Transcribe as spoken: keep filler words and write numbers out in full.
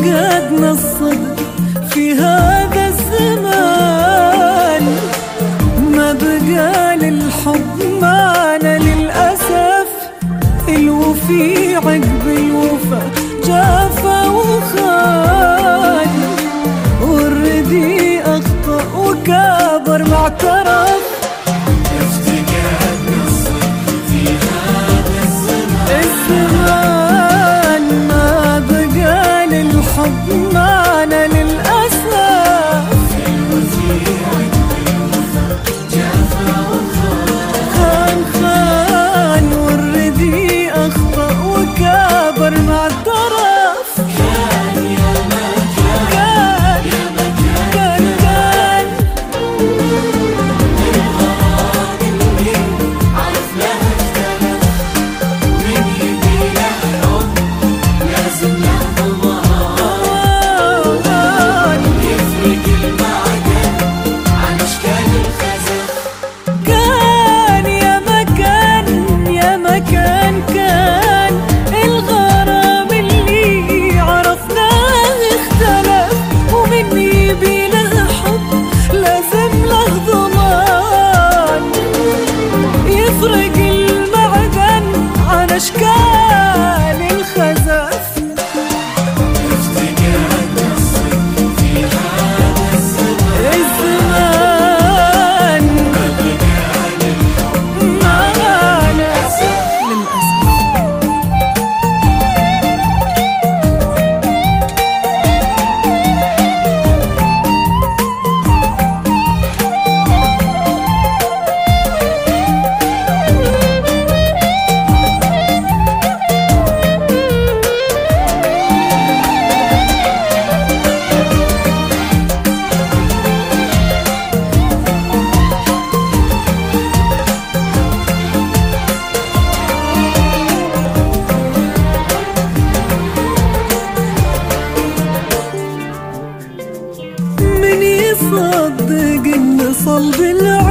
فقدنا الصدق في هذا الزمان، ما بقى للحب معنى للأسف، الوفي عقب الوفا جافا وخان، والردي أخطأ وكابر ما اعترف. افتقدنا الصدق في هذا الزمان، الزمان ما بقى للحب معنى للأسف، الوفي عقب الوفا جافا وخان، خان خان والردي أخطأ وكابر ما اعترف. كان يا مكان كان يا مكان كان كان الغرام اللي عرف لها اختلف، ومن يبي له حب لازم له ضمان، يفرق المعدن عن اشكال الخزف. كان يا مكان يا مكان كان الغرام اللي عرفناه اختلف، ومن يبي له حب لازم له ضمان، يفرق المعدن عن اشكال الخزف. افتقدنا الصدق في هذا الزمان، الزمان ما بقى للحب معانا للأسف. من يصدق ان صلب العمر